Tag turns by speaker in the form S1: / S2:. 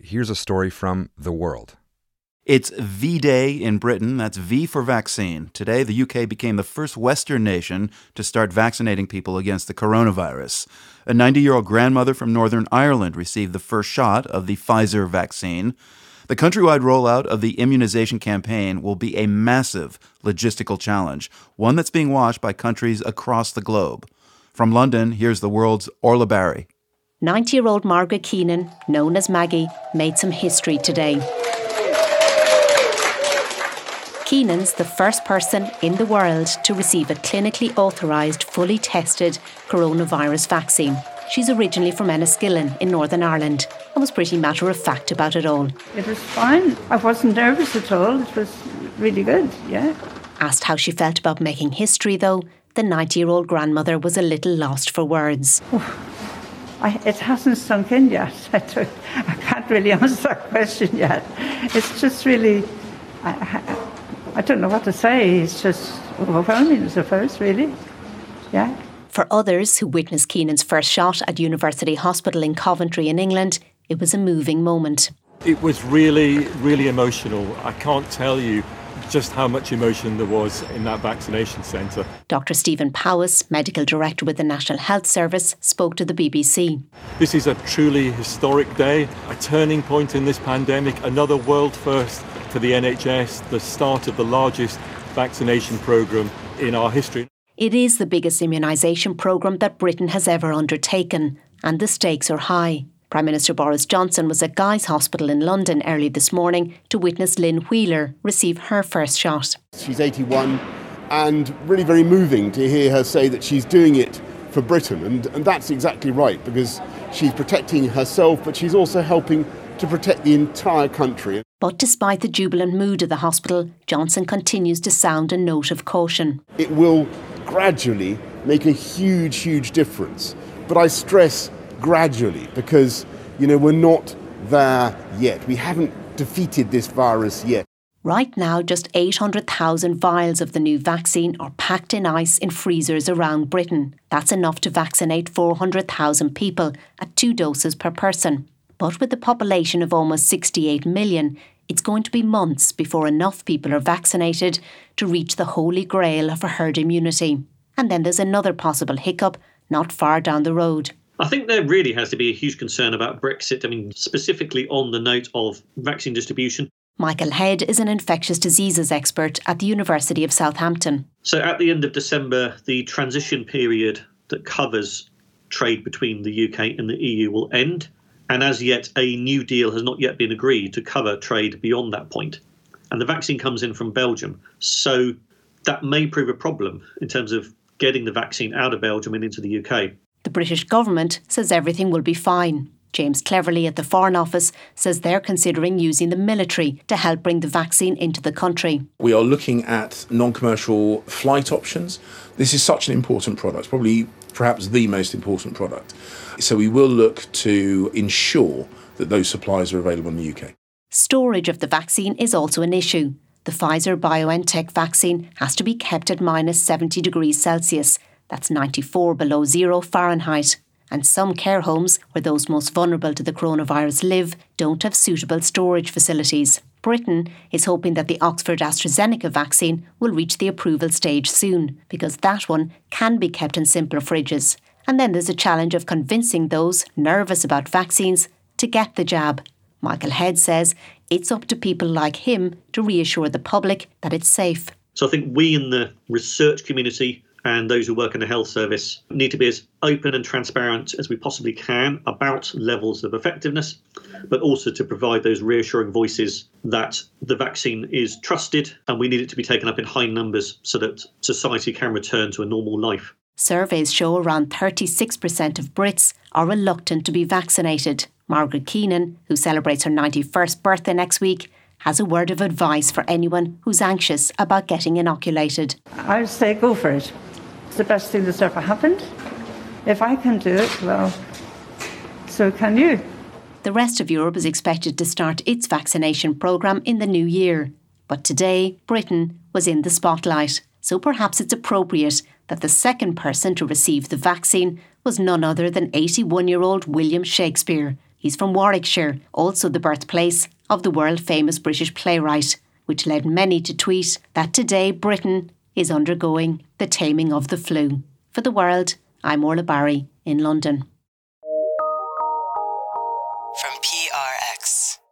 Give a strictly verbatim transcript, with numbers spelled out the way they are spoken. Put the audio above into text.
S1: here's a story from The World.
S2: It's V-Day in Britain. That's V for vaccine. Today, the U K became the first Western nation to start vaccinating people against the coronavirus. A ninety-year-old grandmother from Northern Ireland received the first shot of the Pfizer vaccine. The countrywide rollout of the immunization campaign will be a massive logistical challenge, one that's being watched by countries across the globe. From London, here's The World's Orla Barry.
S3: ninety-year-old Margaret Keenan, known as Maggie, made some history today. Keenan's the first person in the world to receive a clinically authorised, fully tested coronavirus vaccine. She's originally from Enniskillen in Northern Ireland and was pretty matter-of-fact about it all.
S4: It was fine. I wasn't nervous at all. It was really good, yeah.
S3: Asked how she felt about making history, though, the ninety-year-old grandmother was a little lost for words.
S4: Oh, I, it hasn't sunk in yet. I, don't, I can't really answer that question yet. It's just really... I, I, I don't know what to say. It's just overwhelming, I suppose, really. Yeah.
S3: For others who witnessed Keenan's first shot at University Hospital in Coventry in England, it was a moving moment.
S5: It was really, really emotional. I can't tell you just how much emotion there was in that vaccination centre.
S3: Doctor Stephen Powis, Medical Director with the National Health Service, spoke to the B B C.
S5: This is a truly historic day, a turning point in this pandemic, another world first for the N H S, the start of the largest vaccination programme in our history.
S3: It is the biggest immunisation programme that Britain has ever undertaken, and the stakes are high. Prime Minister Boris Johnson was at Guy's Hospital in London early this morning to witness Lynn Wheeler receive her first shot.
S6: She's eighty-one, and really very moving to hear her say that she's doing it for Britain, and, and that's exactly right, because she's protecting herself, but she's also helping to protect the entire country.
S3: But despite the jubilant mood of the hospital, Johnson continues to sound a note of caution.
S6: It will gradually make a huge, huge difference. But I stress gradually because, you know, we're not there yet. We haven't defeated this virus yet.
S3: Right now, just eight hundred thousand vials of the new vaccine are packed in ice in freezers around Britain. That's enough to vaccinate four hundred thousand people at two doses per person. But with the population of almost sixty-eight million, it's going to be months before enough people are vaccinated to reach the holy grail of a herd immunity. And then there's another possible hiccup not far down the road.
S7: I think there really has to be a huge concern about Brexit, I mean, specifically on the note of vaccine distribution.
S3: Michael Head is an infectious diseases expert at the University of Southampton.
S7: So at the end of December, the transition period that covers trade between the U K and the E U will end. And as yet, a new deal has not yet been agreed to cover trade beyond that point. And the vaccine comes in from Belgium. So that may prove a problem in terms of getting the vaccine out of Belgium and into the U K.
S3: The British government says everything will be fine. James Cleverly at the Foreign Office says they're considering using the military to help bring the vaccine into the country.
S8: We are looking at non-commercial flight options. This is such an important product, probably perhaps the most important product. So we will look to ensure that those supplies are available in the U K.
S3: Storage of the vaccine is also an issue. The Pfizer-BioNTech vaccine has to be kept at minus seventy degrees Celsius. That's ninety-four below zero Fahrenheit. And some care homes, where those most vulnerable to the coronavirus live, don't have suitable storage facilities. Britain is hoping that the Oxford AstraZeneca vaccine will reach the approval stage soon, because that one can be kept in simpler fridges. And then there's a challenge of convincing those nervous about vaccines to get the jab. Michael Head says it's up to people like him to reassure the public that it's safe.
S7: So I think we in the research community and those who work in the health service need to be as open and transparent as we possibly can about levels of effectiveness, but also to provide those reassuring voices that the vaccine is trusted and we need it to be taken up in high numbers so that society can return to a normal life.
S3: Surveys show around thirty-six percent of Brits are reluctant to be vaccinated. Margaret Keenan, who celebrates her ninety-first birthday next week, has a word of advice for anyone who's anxious about getting inoculated.
S4: I would say go for it. It's the best thing that's ever happened. If I can do it, well, so can you.
S3: The rest of Europe is expected to start its vaccination programme in the new year. But today, Britain was in the spotlight. So perhaps it's appropriate that the second person to receive the vaccine was none other than eighty-one-year-old William Shakespeare. He's from Warwickshire, also the birthplace of the world-famous British playwright, which led many to tweet that today Britain is undergoing the taming of the flu. For The World, I'm Orla Barry in London.
S9: From P R X.